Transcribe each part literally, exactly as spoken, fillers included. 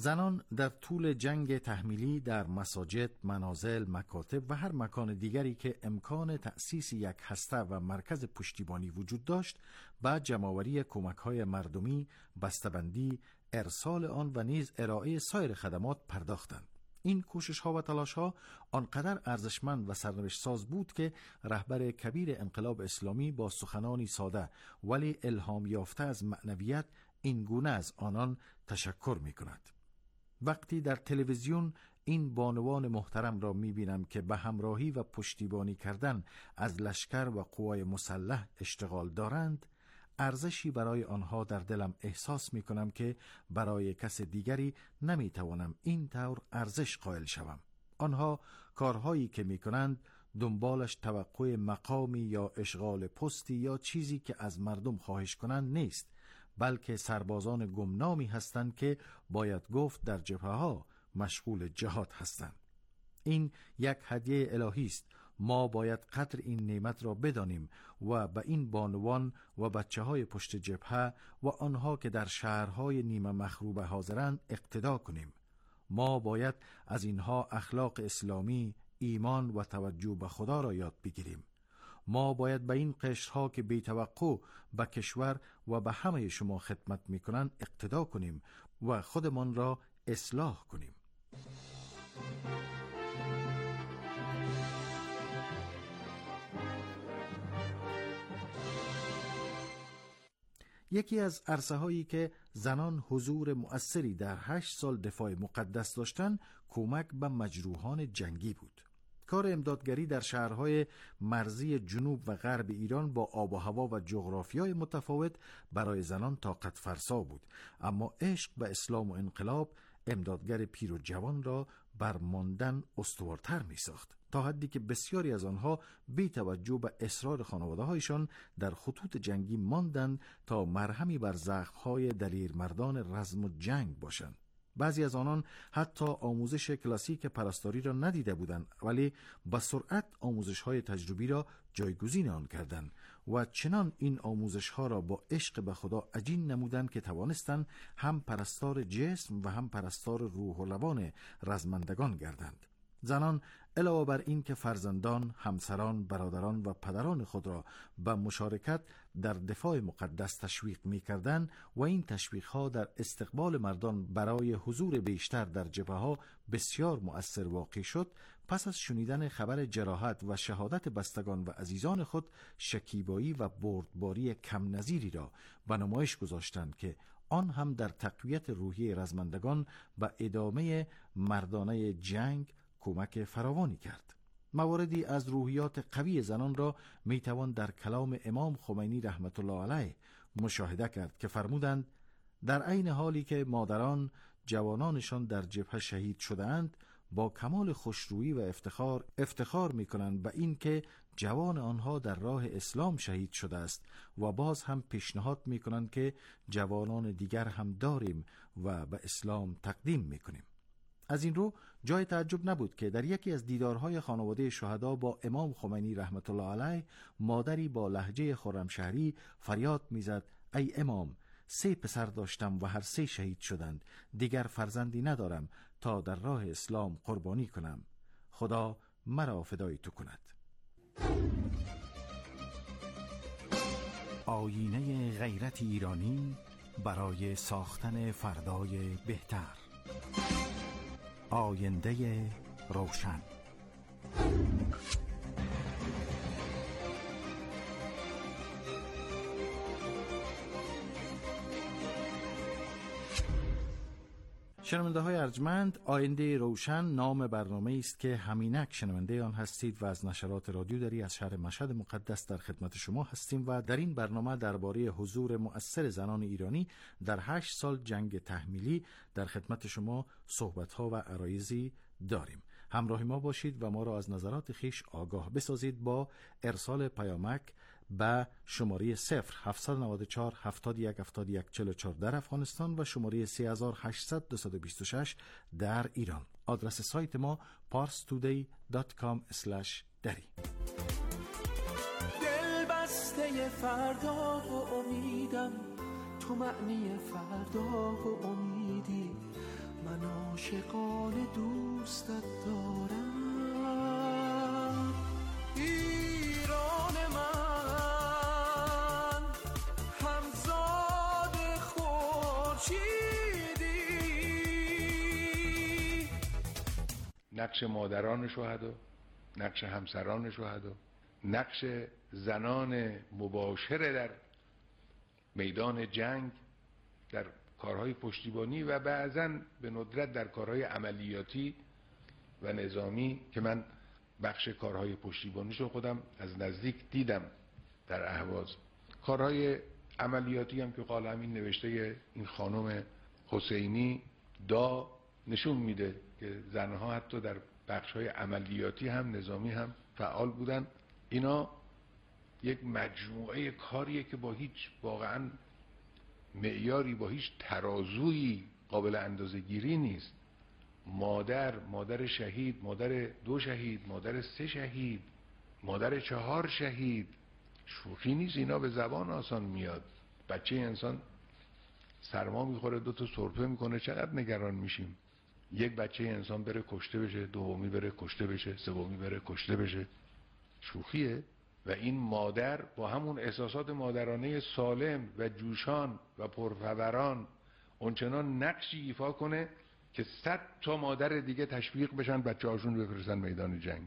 زنان در طول جنگ تحمیلی در مساجد، منازل، مکاتب و هر مکان دیگری که امکان تأسیس یک هسته و مرکز پشتیبانی وجود داشت، با جمع‌آوری کمک‌های مردمی، بسته‌بندی، ارسال آن و نیز ارائه سایر خدمات پرداختند. این کوشش‌ها و تلاش‌ها آنقدر ارزشمند و سرنوشت ساز بود که رهبر کبیر انقلاب اسلامی با سخنانی ساده ولی الهام یافته از معنویت این گونه از آنان تشکر می‌کند. وقتی در تلویزیون این بانوان محترم را می‌بینم که به همراهی و پشتیبانی کردن از لشکر و قوای مسلح اشتغال دارند، ارزشی برای آنها در دلم احساس می‌کنم که برای کس دیگری نمی‌توانم این طور ارزش قائل شوم. آنها کارهایی که می‌کنند دنبالش توقع مقامی یا اشغال پستی یا چیزی که از مردم خواهش کنند نیست، بلکه سربازان گمنامی هستند که باید گفت در جبهه‌ها مشغول جهاد هستند. این یک هدیه الهی است. ما باید قدر این نعمت را بدانیم و به این بانوان و بچه‌های پشت جبهه و آنها که در شهرهای نیمه مخروبه حاضرند اقتدا کنیم. ما باید از اینها اخلاق اسلامی، ایمان و توجه به خدا را یاد بگیریم. ما باید به این قشرها که بی توقع به کشور و به همه شما خدمت میکنند اقتدا کنیم و خودمان را اصلاح کنیم. یکی از عرصه هایی که زنان حضور مؤثری در هشت سال دفاع مقدس داشتند، کمک به مجروحان جنگی بود. کار امدادگری در شهرهای مرزی جنوب و غرب ایران با آب و هوا و جغرافیای متفاوت برای زنان طاقت فرسا بود، اما عشق به اسلام و انقلاب امدادگر پیر و جوان را بر ماندن استوارتر می ساخت، تا حدی که بسیاری از آنها بی توجه به اصرار خانواده هایشان در خطوط جنگی ماندند تا مرهمی بر زخمهای دلیر مردان رزم و جنگ باشند. بعضی از آنان حتی آموزش کلاسیک پرستاری را ندیده بودند، ولی با سرعت آموزش‌های تجربی را جایگزین آن کردند و چنان این آموزش‌ها را با عشق به خدا عجین نمودند که توانستند هم پرستار جسم و هم پرستار روح و روان رزمندگان گردند. زنان علاوه بر این که فرزندان، همسران، برادران و پدران خود را به مشارکت در دفاع مقدس تشویق می‌کردند و این تشویق‌ها در استقبال مردان برای حضور بیشتر در جبهه‌ها بسیار مؤثر واقع شد، پس از شنیدن خبر جراحت و شهادت بستگان و عزیزان خود شکیبایی و بردباری کم نظیری را به نمایش گذاشتند که آن هم در تقویت روحی رزمندگان و ادامه مردانه جنگ کمک فراوانی کرد. مواردی از روحیات قوی زنان را می توان در کلام امام خمینی رحمت الله علیه مشاهده کرد که فرمودند: در عین حالی که مادران جوانانشان در جبهه شهید شده‌اند، با کمال خوشرویی و افتخار افتخار می کنند به این که جوان آنها در راه اسلام شهید شده است و باز هم پیشنهاد می کنند که جوانان دیگر هم داریم و به اسلام تقدیم می کنیم. از این رو جای تعجب نبود که در یکی از دیدارهای خانواده شهدا با امام خمینی رحمت الله علیه مادری با لهجه خرمشهری فریاد میزد: ای امام، سه پسر داشتم و هر سه شهید شدند، دیگر فرزندی ندارم تا در راه اسلام قربانی کنم، خدا مرا فدای تو کند. آیینه غیرت ایرانی برای ساختن فردای بهتر. آینده روشن. شنونده های ارجمند، آینده روشن نام برنامه است که همینک شنونده آن هستید و از نشرات رادیو دری از شهر مشهد مقدس در خدمت شما هستیم و در این برنامه درباره حضور مؤثر زنان ایرانی در هشت سال جنگ تحمیلی در خدمت شما صحبت‌ها و عرایضی داریم. همراه ما باشید و ما را از نظرات خیش آگاه بسازید با ارسال پیامک به شماره صفر هفت نه چهار هفتاد و یک هفتاد و یک چهل و چهار در افغانستان و شماره سه هزار و هشتصد دویست و بیست و شش در ایران. آدرس سایت ما پارس تودی دات کام اسلش دری. دل بسته فردا و امیدم، تو معنی فردا و امیدی، من عاشقانه دوستت دارم. ایران من همزاد خورشیدی. نقش مادران شهدا، نقش همسران شهدا، نقش زنان مباشر در میدان جنگ، در کارهای پشتیبانی و بعضاً به ندرت در کارهای عملیاتی و نظامی که من بخش کارهای پشتیبانیشو خودم از نزدیک دیدم در اهواز. کارهای عملیاتی هم که قال همین نوشته این خانم حسینی دا نشون میده که زنها حتی در بخشهای عملیاتی هم نظامی هم فعال بودن. اینا یک مجموعه کاریه که با هیچ واقعاً معیاری، با هیچ ترازویی قابل اندازه گیری نیست. مادر، مادر شهید، مادر دو شهید، مادر سه شهید، مادر چهار شهید، شوخی نیست. اینا به زبان آسان میاد. بچه انسان سرما میخوره دو تا سرفه میکنه، چقدر نگران میشیم. یک بچه انسان بره کشته بشه، دومی بره کشته بشه، سومی بره کشته بشه، شوخیه؟ و این مادر با همون احساسات مادرانه سالم و جوشان و پرفوران اونچنان نقشی ایفا کنه که صد تا مادر دیگه تشویق بشن بچه هاشون بفرستن میدان جنگ.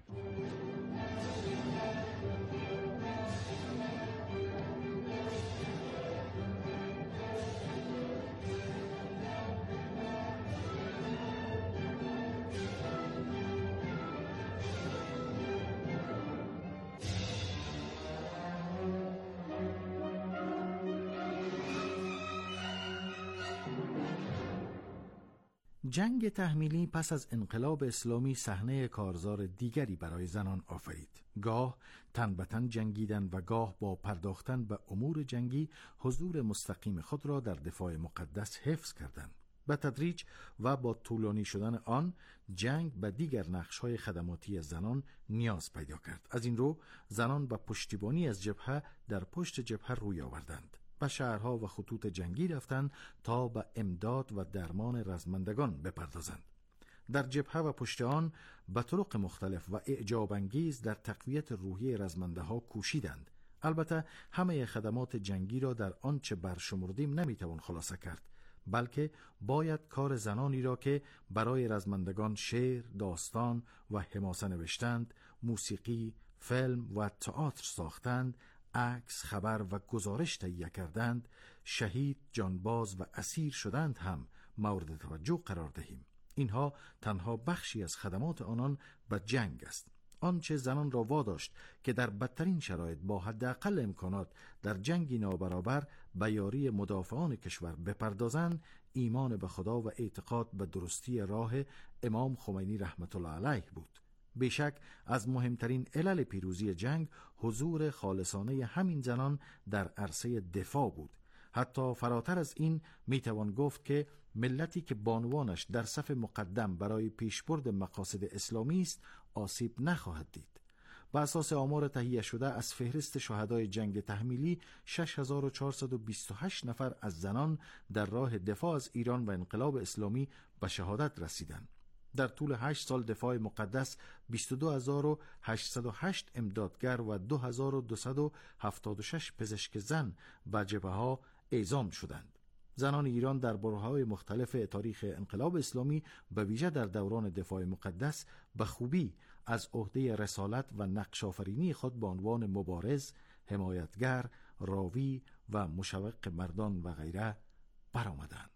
جنگ تحمیلی پس از انقلاب اسلامی صحنه کارزار دیگری برای زنان آفرید. گاه تن به تن جنگیدن و گاه با پرداختن به امور جنگی حضور مستقیم خود را در دفاع مقدس حفظ کردند. به تدریج و با طولانی شدن آن، جنگ به دیگر نقش‌های خدماتی زنان نیاز پیدا کرد. از این رو زنان به پشتیبانی از جبهه در پشت جبهه روی آوردند. به شهرها و خطوط جنگی رفتند تا به امداد و درمان رزمندگان بپردازند. در جبهه و پشت آن به طرق مختلف و اعجاب انگیز در تقویت روحی رزمنده ها کوشیدند. البته همه خدمات جنگی را در آنچه برشمردیم نمیتوان خلاصه کرد، بلکه باید کار زنانی را که برای رزمندگان شعر، داستان و حماسه نوشتند، موسیقی، فیلم و تئاتر ساختند، عکس، خبر و گزارش تهیه کردند، شهید، جانباز و اسیر شدند هم مورد توجه قرار دهیم. اینها تنها بخشی از خدمات آنان به جنگ است. آنچه زنان را واداشت که در بدترین شرایط با حداقل امکانات در جنگی نابرابر به یاری مدافعان کشور بپردازند، ایمان به خدا و اعتقاد به درستی راه امام خمینی رحمت الله علیه بود. بیشک از مهمترین علل پیروزی جنگ حضور خالصانه همین زنان در عرصه دفاع بود. حتی فراتر از این میتوان گفت که ملتی که بانوانش در صف مقدم برای پیشبرد مقاصد اسلامی است آسیب نخواهد دید. بر اساس آمار تهیه شده از فهرست شهدای جنگ تحمیلی، شش هزار و چهارصد و بیست و هشت نفر از زنان در راه دفاع از ایران و انقلاب اسلامی به شهادت رسیدند. در طول هشت سال دفاع مقدس بیست و دو هزار و هشتصد و هشت امدادگر و دو هزار و دویست و هفتاد و شش پزشک زن به جبهه‌ها اعزام شدند. زنان ایران در برهه‌های مختلف تاریخ انقلاب اسلامی به ویژه در دوران دفاع مقدس به خوبی از عهده رسالت و نقش آفرینی خود به عنوان مبارز، حمایتگر، راوی و مشوق مردان و غیره برآمدند.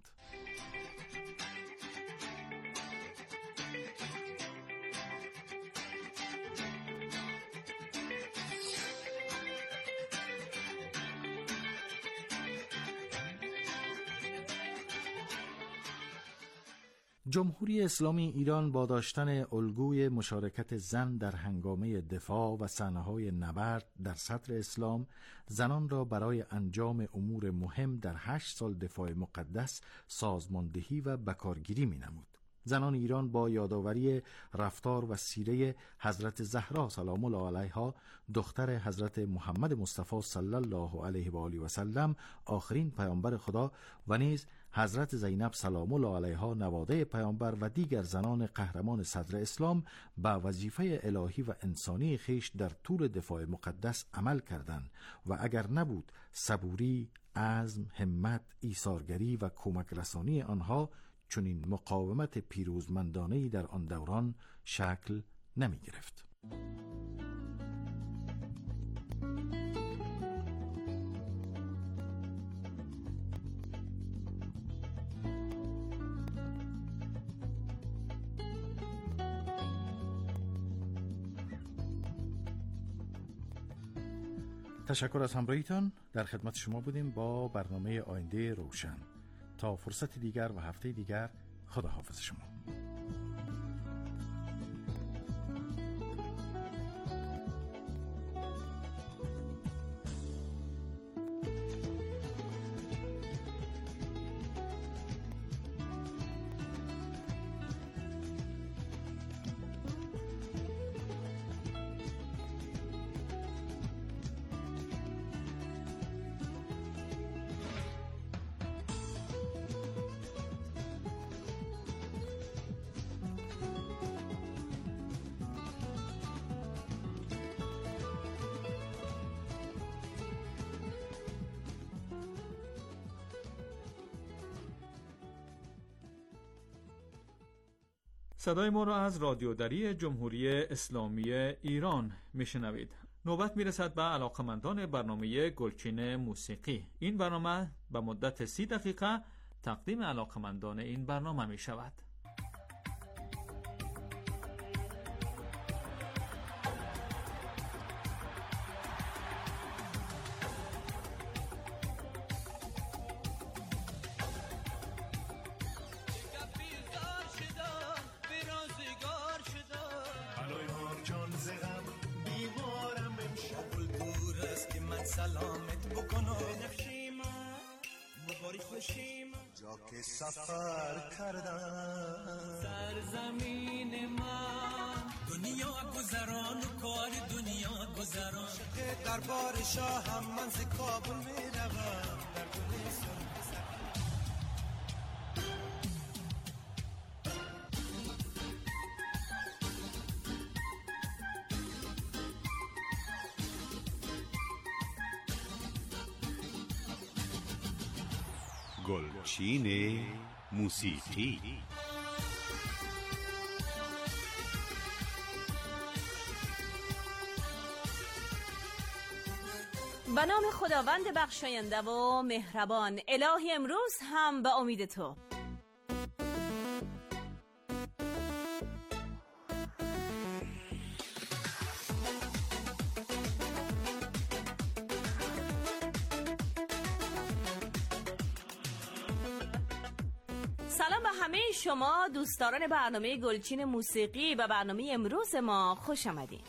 جمهوری اسلامی ایران با داشتن الگوی مشارکت زن در هنگامه دفاع و صحنه‌های نبرد در صدر اسلام، زنان را برای انجام امور مهم در هشت سال دفاع مقدس سازماندهی و بکارگیری می‌نمود. زنان ایران با یادآوری رفتار و سیره حضرت زهرا سلام الله علیها، دختر حضرت محمد مصطفی صلی الله علیه و آله و سلم، آخرین پیامبر خدا، و نیز حضرت زینب سلام الله علیها، نواده پیامبر، و دیگر زنان قهرمان صدر اسلام به وظیفه الهی و انسانی خیش در طول دفاع مقدس عمل کردند و اگر نبود صبوری، عزم، همت، ایثارگری و کمک رسانی آنها، چنین مقاومت پیروزمندانه‌ای در آن دوران شکل نمی گرفت. تشکر از همراهیتان. در خدمت شما بودیم با برنامه آینده روشن. تا فرصت دیگر و هفته دیگر، خداحافظ شما. صدای ما را از رادیودری جمهوری اسلامی ایران میشنوید. نوبت میرسد به علاقمندان برنامه گلچین موسیقی. این برنامه به مدت سی دقیقه تقدیم علاقمندان این برنامه می شود. سلامت بکنم نفشیم مباری خوشیم جا که سفر کردم سرزمین من دنیا گذران و کار دنیا گذران شقه دربار شاه هم من ز کابل می روم در گلستان گلچین موسیقی. به نام خداوند بخشاینده و مهربان. الهی امروز هم به امید تو. سلام به همه شما دوستداران برنامه گلچین موسیقی. و برنامه امروز ما خوش آمدین.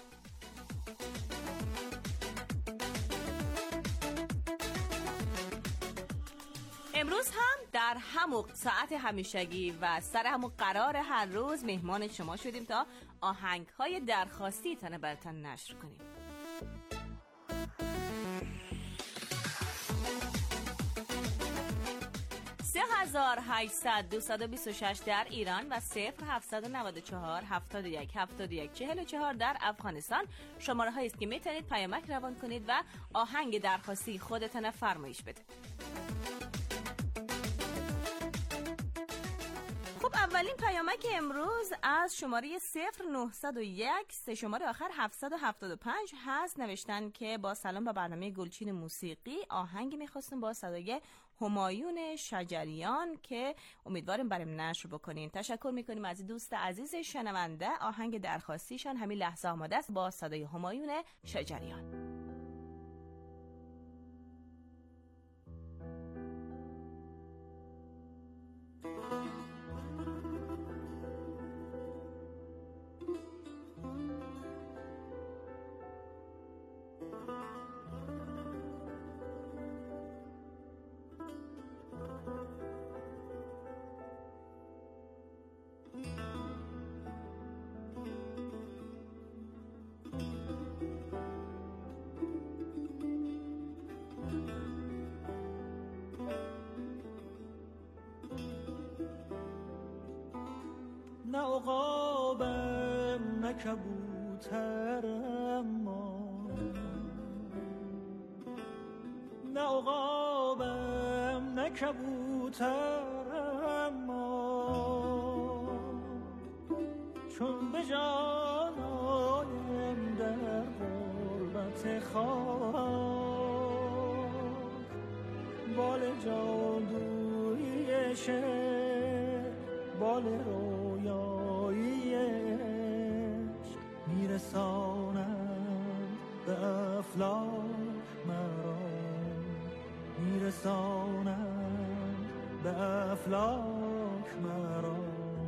امروز هم در همون ساعت همیشگی و سر همون قرار هر روز مهمان شما شدیم تا آهنگ‌های درخواستی تنه براتون نشر کنیم. سه هزار و هشتصد دویست و بیست و شش در ایران و صفر هفتصد و نود و چهار هفتاد و یک هفتاد و یک چهل و چهار در افغانستان شماره هایی است که میتونید پیامک روان کنید و آهنگ درخواستی خودتون فرمایش بدید. خب اولین پیامک امروز از شماره صفر نهصد و یک سه شماره آخر هفتصد و هفتاد و پنج هست. نوشتن که با سلام به برنامه گلچین موسیقی آهنگی میخواستم با صدای همایون شجریان که امیدواریم برام نشر بکنین. تشکر میکنیم از دوست عزیز شنونده. آهنگ درخواستیشان همین لحظه آماده است با صدای همایون شجریان. نه کبوتر اما نه عقابم نه کبوتر اما چون به جانایم در غربت خاک بال جادویی شعر بال رویاییش میرسانند به افلاک مرا میرسانند به افلاک مرا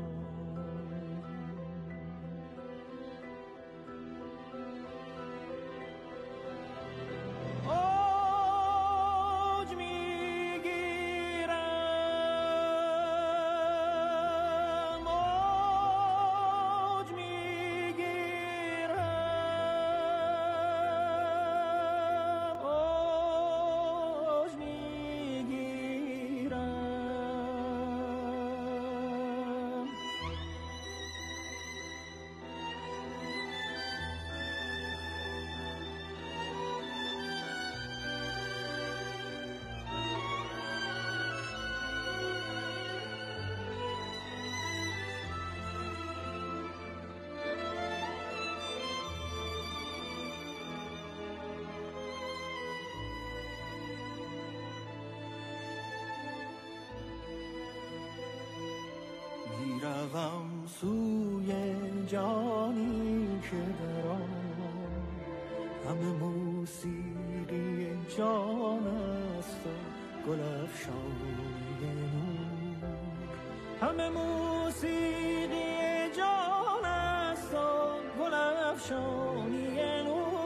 میروم سوی جانی که در آن همه موسیقی جان است و گل افشانی نور همه موسیقی جان است و گل افشانی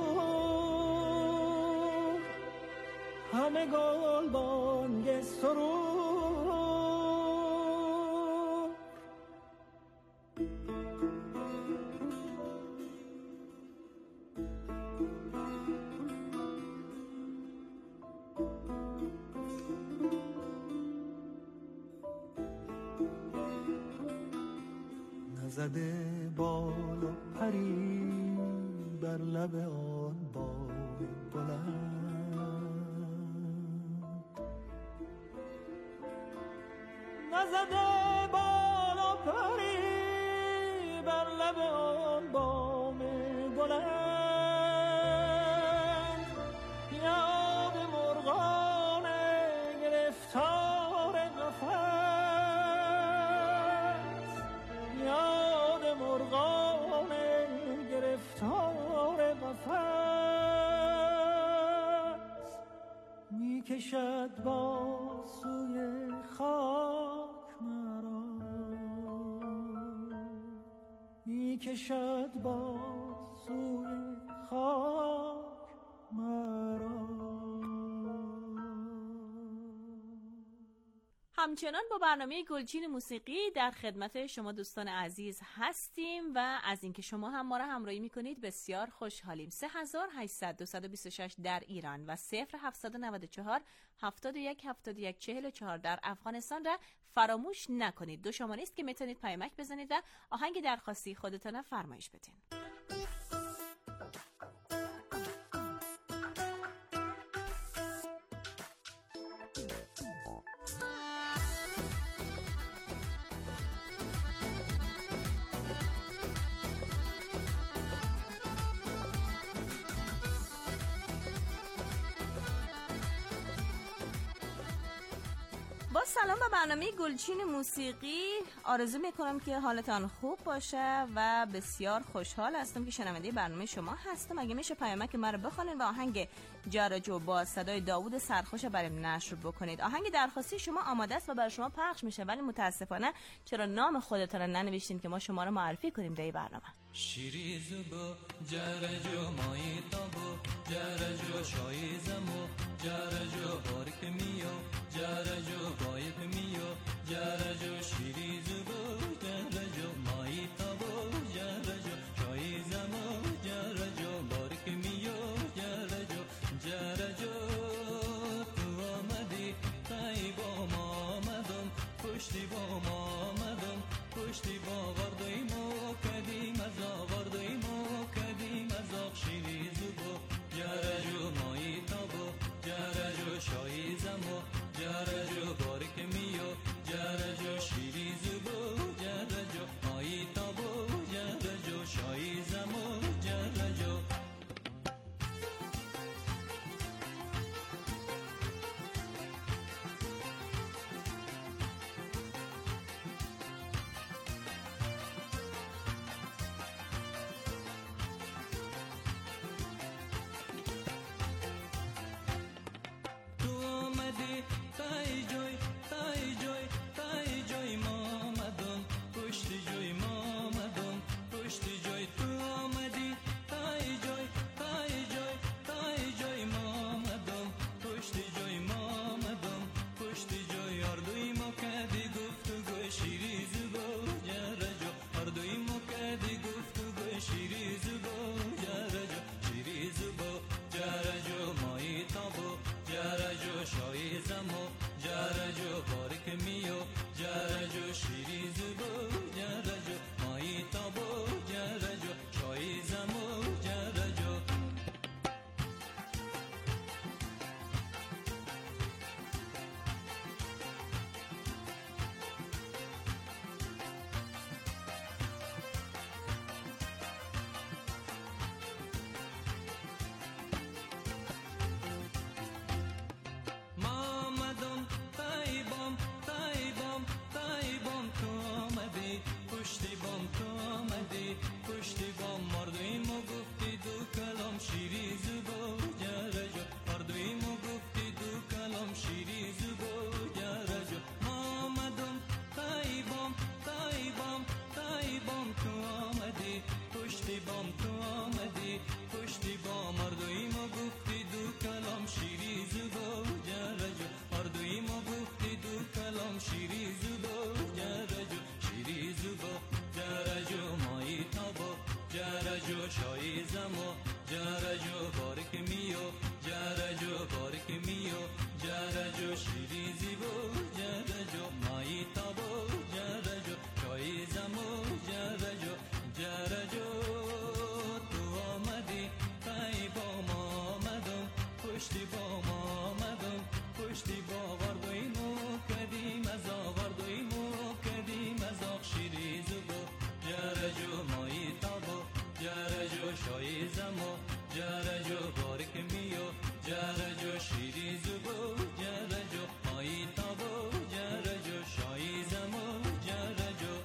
نور همه گل بانگ سرور نزده بال و پری بر لب آن باغ بلند نزده بال و پری بر لب آن باغ بلند یاد مرغان گرفتار قفس یاد مرغان گرفتار قفس میکشد با سوی خاک مرا میکشد با سوی خاک مرا. همچنان با برنامه گلچین موسیقی در خدمت شما دوستان عزیز هستیم و از اینکه شما هم ما را همراهی میکنید بسیار خوشحالیم. سه هزار و هشتصد و بیست و شش در ایران و صفر هفتصد و نود و چهار هفتاد و یک هفتاد و یک چهل و چهار در افغانستان را فراموش نکنید. دو شماره است که میتونید پیامک بزنید و آهنگ درخواستی خودتان فرمایش بدین. با سلام به برنامه گلچین موسیقی. آرزو میکنم که حالتان خوب باشه و بسیار خوشحال هستم که شنونده برنامه شما هستم. اگه میشه پیامک ما رو بخونید و آهنگ جارجو با صدای داوود سرخوش برای نشر بکنید. آهنگ درخواستی شما آماده است و برای شما پخش میشه، ولی متاسفانه چرا نام خودتون رو ننوشتین که ما شما رو معرفی کنیم در این برنامه. شیری زبو جارجو مایی تابو جارجو شایی زمو جارجو بارک میو جارجو بایک میو جارجو شیری زبو جارجو مایی تابو جارجو شایی زمو جارجو بارک میو جارجو جارجو تو آمدی تایی با ما آمدم پشتی با ما آمدم پشتی با وردی مو کدیم از آوردی پشتی با ما آمدم پشتی با وردویمو کدیم از آوردویمو کدیم از آق شیری زبو جرجو مایی تابو جرجو شایی زمو جرجو بارک میو جرجو شیری زبو جرجو مایی تابو جرجو شایی زمو جرجو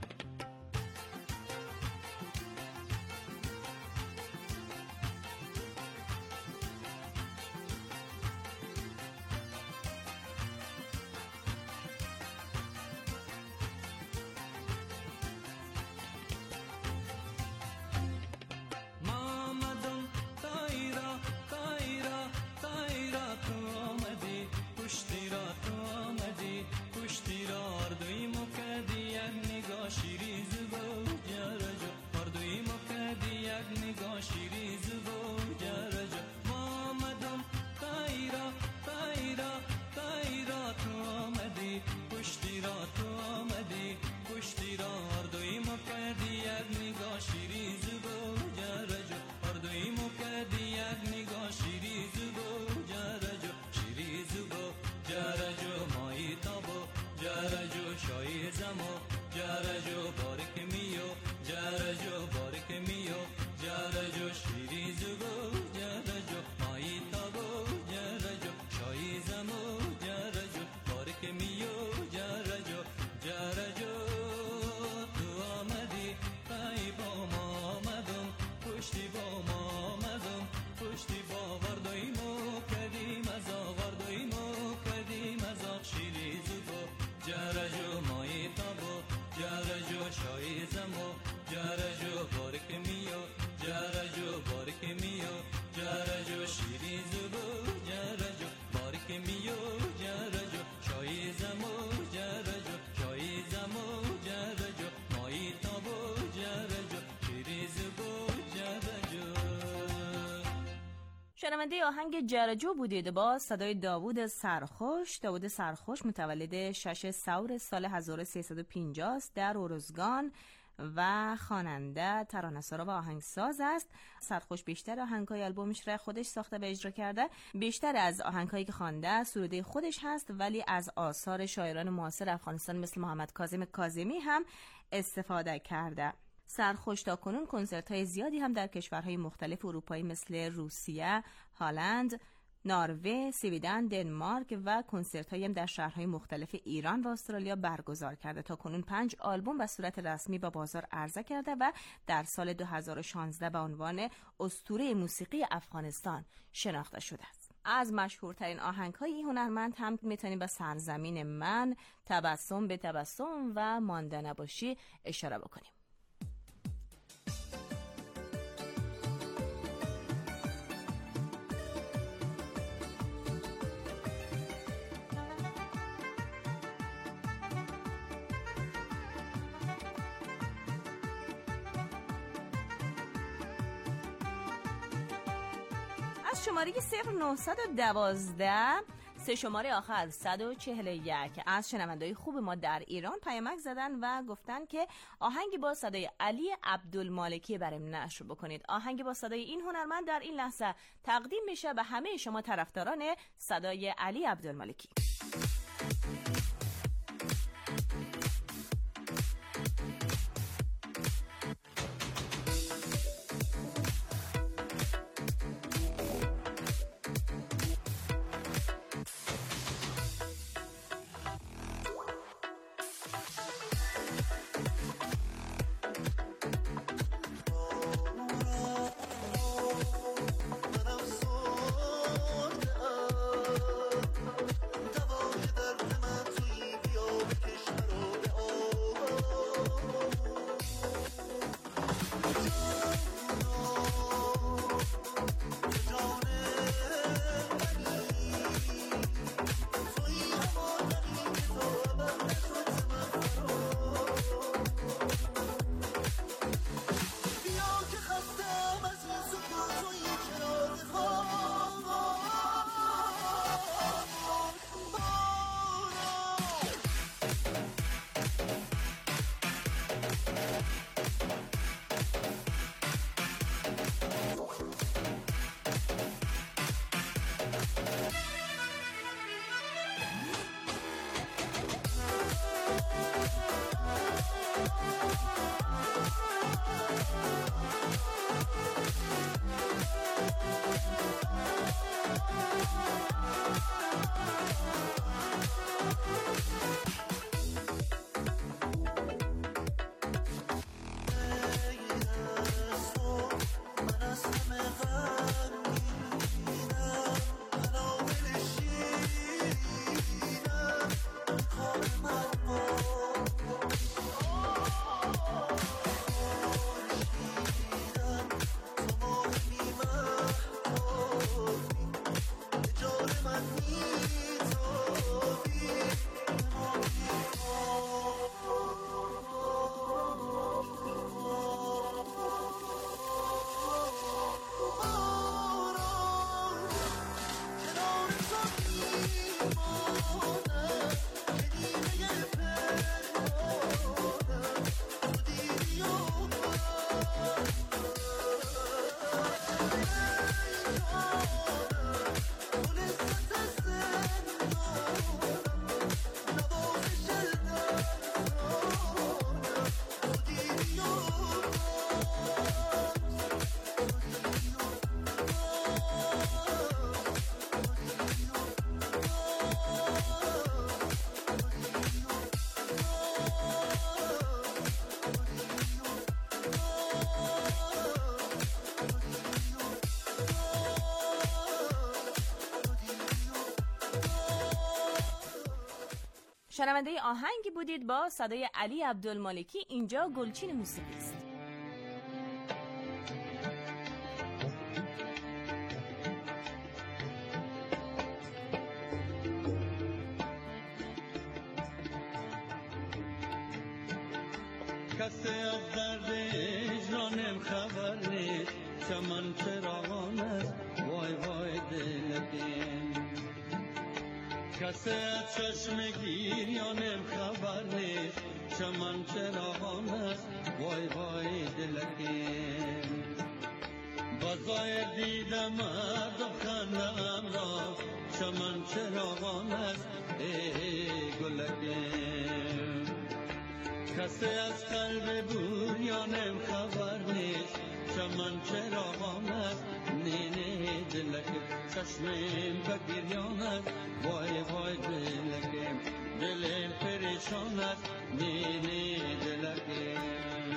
شنونده آهنگ جرجو بودید با صدای داوود سرخوش. داوود سرخوش متولد شش سور سال هزار و سیصد و پنجاه است، در ارزگان و خواننده، ترانه‌سرا و آهنگساز است. سرخوش بیشتر آهنگ‌های آلبومش را خودش ساخته و اجرا کرده. بیشتر از آهنگ‌هایی که خوانده سروده خودش هست، ولی از آثار شاعران معاصر افغانستان مثل محمد کاظم کاظمی هم استفاده کرده. سرخوش تا کنون کنسرت‌های زیادی هم در کشورهای مختلف اروپایی مثل روسیه، هلند، نروژ، سویدن، دنمارک و کنسرت‌هایی هم در شهرهای مختلف ایران و استرالیا برگزار کرده. تا کنون پنج آلبوم به صورت رسمی با بازار عرضه کرده و در سال دو هزار و شانزده به عنوان اسطوره موسیقی افغانستان شناخته شده است. از مشهورترین آهنگ‌های این هنرمند هم میتونیم به سرزمین من، تبسم به تبسم و مانده نباشی اشاره بکنیم. از شماره صفر نهصد و دوازده سه شماره آخر صد و چهل و یک از شنونده‌های خوب ما در ایران پیامک زدن و گفتن که آهنگی با صدای علی عبدالمالکی برام نشر بکنید. آهنگی با صدای این هنرمند در این لحظه تقدیم میشه به همه شما طرفداران صدای علی عبدالمالکی. دوای درد من توی شنونده آهنگی بودید با صدای علی عبدالمالکی. اینجا گلچین موسیقی است. کسی از درد اجرانم خبر نیست، چمن چراغان است وای وای دلکیم. کسی از چشم گیریانم خبر نیست، چمن چراغان است وای وای دلکیم. بظاهر دیدم مرد و خندم را، چمن چراغان است ای گلکیم. کسی از قلب بوریانم خبر نیست، چمن چراغان است نینه دلکیم. چشمم بگریان است وای وای دلکیم، دلم پریشان است نینه دلکیم.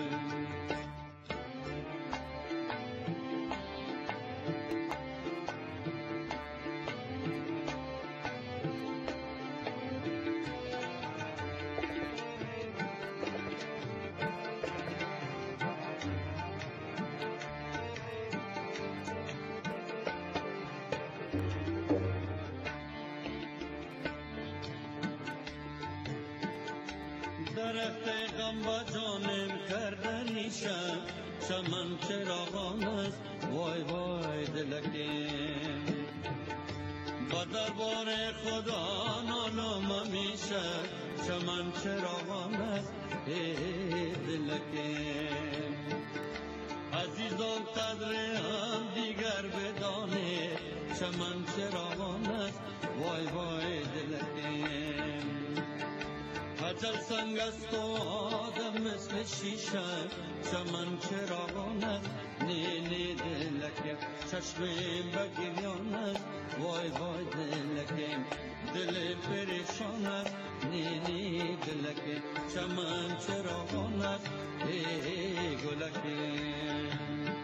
درخت غم با جانم کردنیشم، چمن چراغان است وای وای دلکیم. با دربار خدا نالم میشه، چمن چراغان است ای دلکیم. عزیزان قدر هم دیگر بدانه، چمن چراغان است وای وای دلکیم. اجل سنگ است و آدم مثل شیشه، چمن چراغان است نینه دلکیم. چشمم بگریان است وای وای دلکیم، دل پریشان است نینه دلکیم. چمن چراغان است ای گلکیم.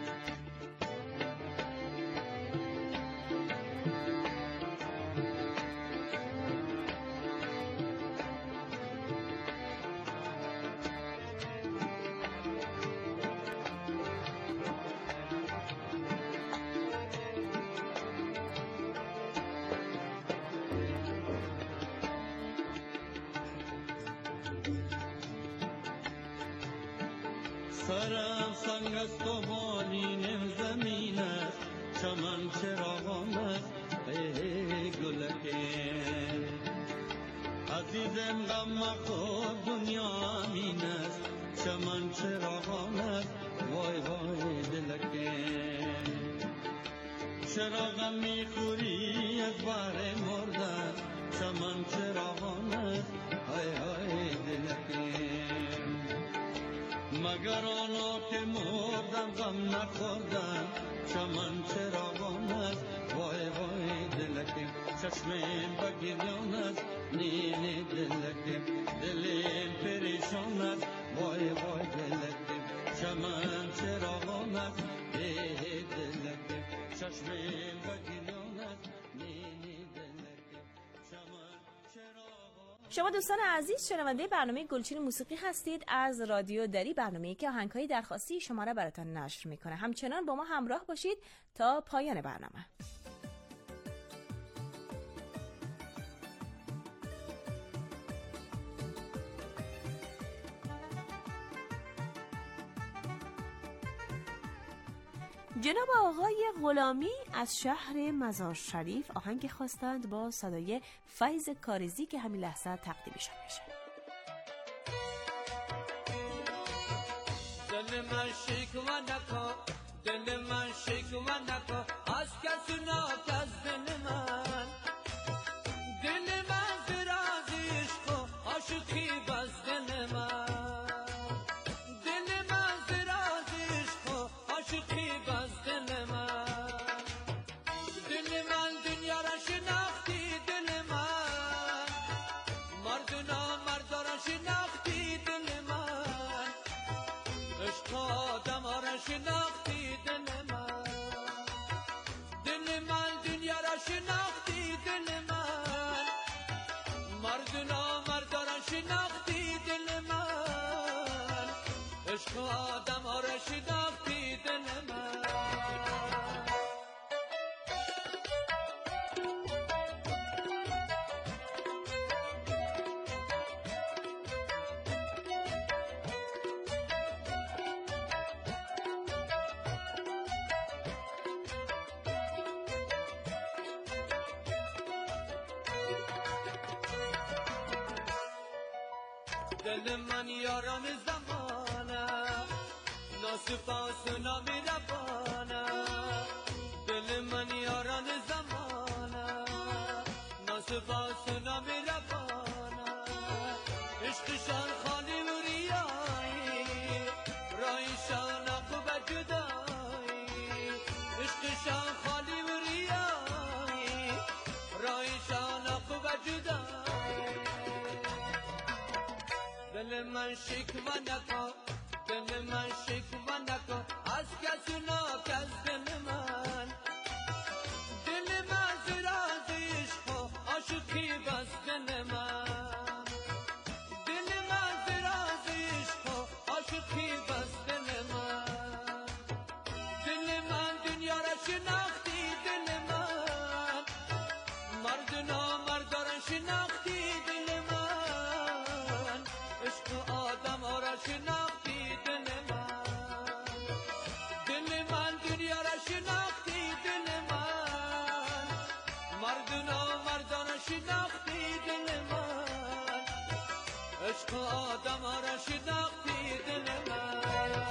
سرم سنگ است و بالینم زمین است، چمن چراغان است ای گلکیم. عزیزم غم مخور دنیا امین است، چمن چراغان است وای وای دلکیم. چرا غم میخوری از بار مردن، چمن چراغان است های های دلکیم. مگر آنها که مردم غم نخوردن، چمن چراغان است وای وای دلکیم. چشمم بگیران است نینی دلکم دلم پریشان است وای وای دلکم چمن چراغان است ای دلکم چشمم بگیران است نینی دلکم چمن چراغان. شما دوستان عزیز شنونده برنامه گلچین موسیقی هستید از رادیو دری، برنامه‌ای که آهنگ‌های درخواستی شما را براتون نشر میکنه. همچنان با ما همراه باشید تا پایان برنامه. جناب آقای غلامی از شهر مزار شریف آهنگ خواستند با صدای فیض کارزی که همین لحظه تقدیمشان میشه. دل من شکوه نکن، دل من شکوه نکن از کسی ناک از دل من، دل من فراز عشق و عاشقی بس دل من، دل من فراز عشق و عاشقی بس دل من، دل من دنیا را شناختی دل من، مردنا مردا را شناختی دل من، عشق آدم را شناختی دل من، دل من دنیا را شناختی دل من، مردنا مردا را شناختی دل من، عشق آدم را شناختی دل من. دل من یاران زمانه ناسپاس و نامیربانه، دل من یاران زمانه ناسپاس و نامیربانه، عشقشان خالی و ریایی رایشان عقب جدایی، عشقشان خالی و ریایی رایشان عقب جدایی، دل من شکوه نکن، دل من شکوه نکن از کسی ناک از دل من، دل من فراز عشق و عاشقی بس دل من، دل من فراز عشق و عاشقی بس دل من، دل من دنیا را شناختی دل من، مردنا مردا را شناختی دل من، عشق آدم را شناختی دل من، دل من دنیا را شناختی دل من، مردنا مردا را شناختی دل من، عشق آدم را شناختی دل من.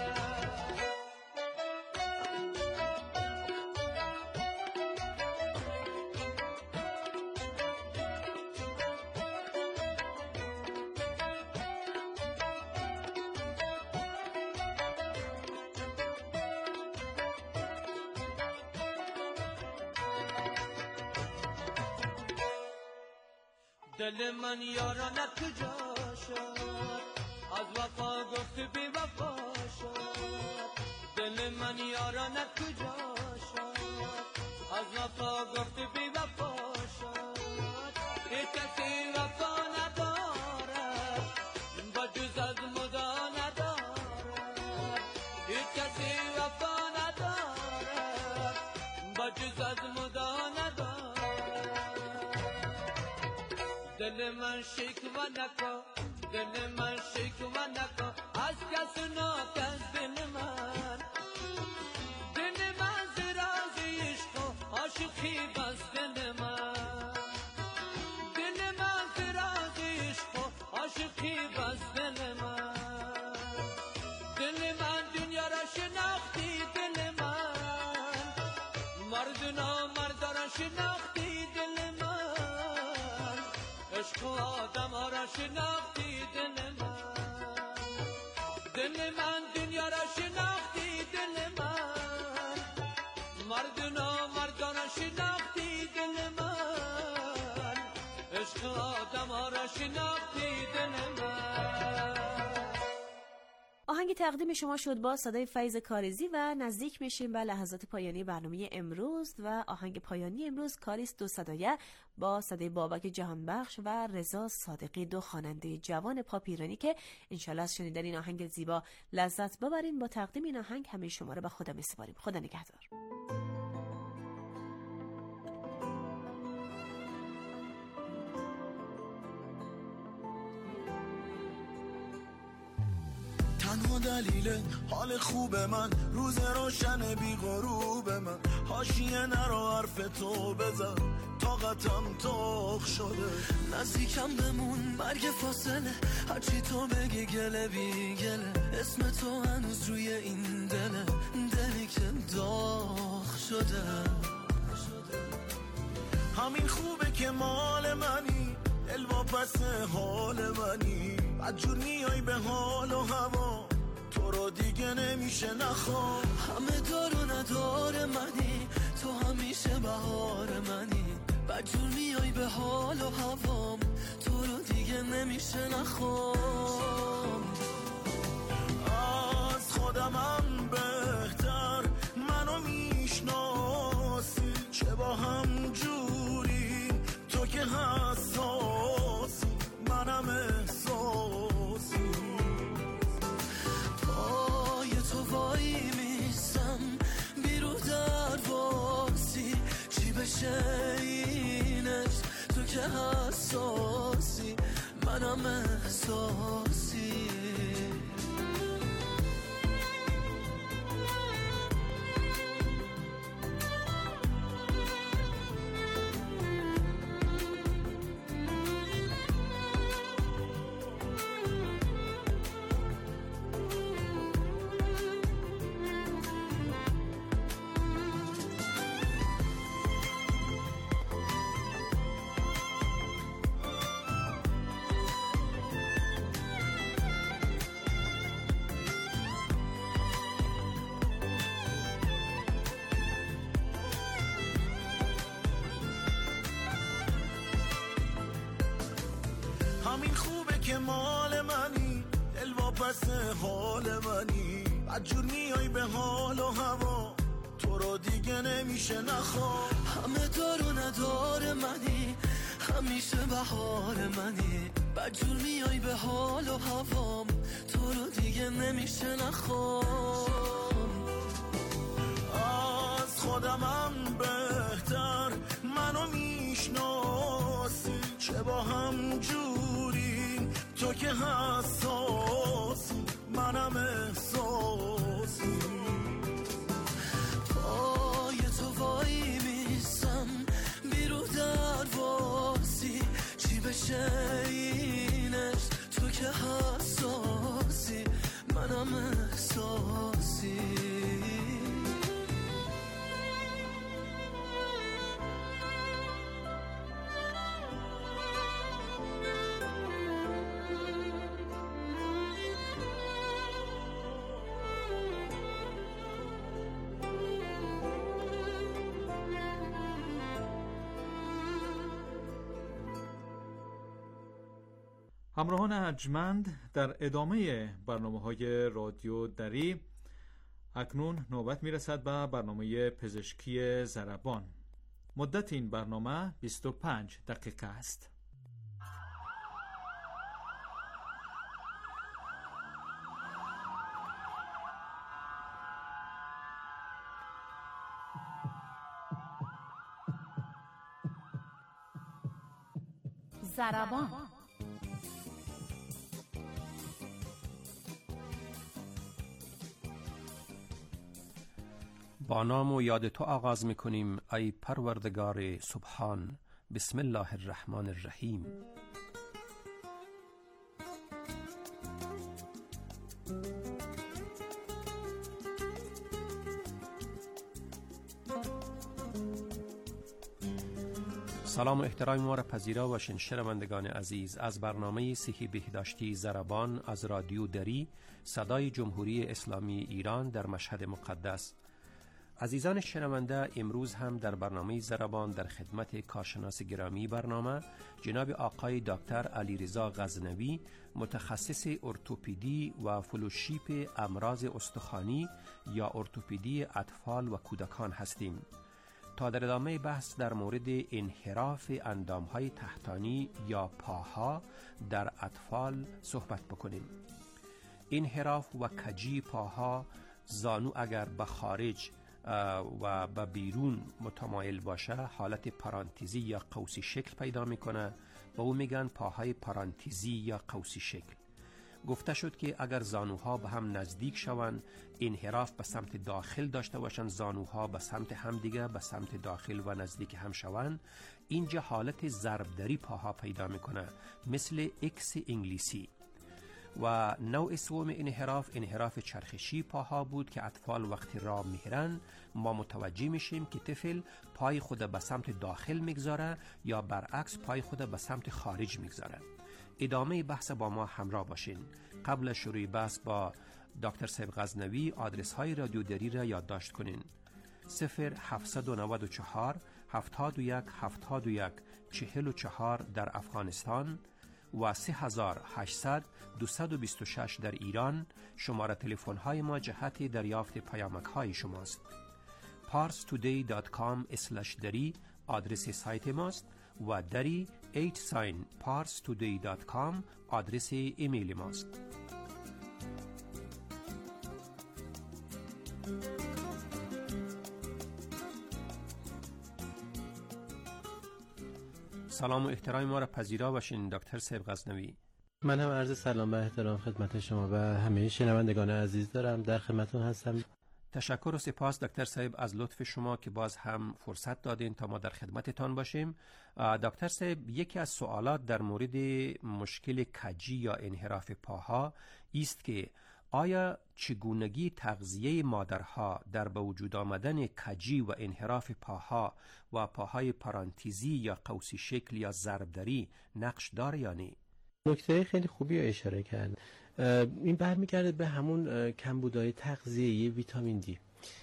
دل من یارانه کجا شد از وفا گفت بی وفا شد، دل من یارانه کجا شد از وفا گفت بی وفا شد، ای کسی وفا ندارد با جز از مدا ندارد، ای کسی وفا ندارد با جز از مدا ندارد، دل من شکوه نکن، دل من شکوه نکن از کس ناک از دل من، دل من فراز عشق و عاشقی بس دل من، دل من فراز عشق و عاشقی بس دل من، دل من دنیا را شناختی دل من، مردنا مردا را شناختی دل من، عشق آدم را شناختی دل من، دل من دنیا را شناختی دل من، مردنا مردا را شناختی دل من، تقدیم شما شد با صدای فیض کاریزی و نزدیک میشیم به لحظات پایانی برنامه امروز و آهنگ پایانی امروز کاریس دو صدایه با صدای بابک جهانبخش و رضا صادقی، دو خواننده جوان پاپ ایرانی که انشالله از شنیدن این آهنگ زیبا لذت ببرین. با تقدیم این آهنگ همه شما رو به خدا میسپاریم. خدا نگهدار. تنها دلیل حال خوب من روز روشن بی غروب من، حاشیه نرو حرف تو بزن طاقتم تاخ شده، نزدیکم بمون مرگ فاصله، هرچی تو بگی گله بی گله، اسم تو هنوز روی این دله، دلی که داغ شده. همین خوبه که مال منی، دل واپس حال منی، بدجور میای به حال و هوا، تو رو دیگه نمیشه نخوام. همه دار و ندار منی، تو همیشه بهار منی، بدجور میای به حال و هوام، تو رو دیگه نمیشه نخوام. از خودمم بهتر منو میشناسی، چه با هم جوری تو که حساسی، منم احساسی، پای تو وای میسم بیرو درواسی، چی بشه اینش تو که حساسی، منم احساسی. همین خوبه که مال منی، دل واپس حال منی، بدجور میای به حال و هوا، تو رو دیگه نمیشه نخوام. همه دار و ندار منی، همیشه بهار منی، بدجور میای به حال و هوام، تو رو دیگه نمیشه نخوام. از خودمم بهتر منو میشناسی، چه با هم جوری تو که حساسی، منم احساسی، پای تو وای میسم بیرو درواسی، چی بشه اینش تو که حساسی، منم احساسی. همراهان ارجمند، در ادامه برنامه‌های رادیو دری اکنون نوبت میرسد به برنامه پزشکی ضربان. مدت این برنامه بیست و پنج دقیقه است. ضربان. با نام و یاد تو آغاز میکنیم ای پروردگار سبحان. بسم الله الرحمن الرحیم. سلام و احترام ما را پذیرا باشین شنوندگان عزیز از برنامه صحی بهداشتی ضربان از رادیو دری، صدای جمهوری اسلامی ایران در مشهد مقدس. عزیزان شنونده، امروز هم در برنامه ضربان در خدمت کارشناس گرامی برنامه جناب آقای دکتر علیرضا غزنوی، متخصص ارتوپدی و فلوشیپ امراض استخوانی یا ارتوپدی اطفال و کودکان هستیم. تا در ادامه بحث در مورد انحراف اندامهای تحتانی یا پاها در اطفال صحبت بکنیم. انحراف و کجی پاها، زانو اگر به خارج و به بیرون متمایل باشه حالت پارانتزی یا قوسی شکل پیدا میکنه، به او میگن پاهای پارانتزی یا قوسی شکل. گفته شد که اگر زانوها به هم نزدیک شوند، انحراف به سمت داخل داشته باشند، زانوها به سمت هم دیگه به سمت داخل و نزدیک هم شوند، اینجا حالت ضربدری پاها پیدا میکنه مثل ایکس انگلیسی. و نوع سوم انحراف انحراف چرخشی پاها بود که اطفال وقتی راه میرن ما متوجه میشیم که طفل پای خود به سمت داخل میگذاره یا برعکس پای خود به سمت خارج میگذاره. ادامه بحث با ما همراه باشین. قبل از شروع بحث با دکتر صاحب غزنوی آدرس های رادیوداری را یادداشت کنین: صفر هفت نه چهار هفتاد و یک هفتاد و یک چهل و چهار در افغانستان و سه هزار و هشتصد دویست و بیست و شش در ایران. شماره تلفن های ما جهت دریافت پیامک های شماست. پارس تودی دات کام اسلش دری آدرس سایت ماست و دری ایت ساین پارس تودی دات کام آدرس ایمیل ماست. سلام و احترام ما را پذیرا باشین دکتر صاحب غزنوی. من هم عرض سلام و احترام خدمت شما و همه شنوندگان عزیز دارم. در خدمتتون هستم. تشکر و سپاس دکتر صاحب از لطف شما که باز هم فرصت دادین تا ما در خدمتتان باشیم. دکتر صاحب، یکی از سوالات در مورد مشکل کجی یا انحراف پاها است که آیا چگونگی تغذیه مادرها در به وجود آمدن کجی و انحراف پاها و پاهای پارانتزی یا قوسی شکل یا ضربدری نقش داره یا نه؟ نکته خیلی خوبی رو اشاره کرد. این برمیگرده به همون کمبودهای تغذیه‌ای ویتامین دی.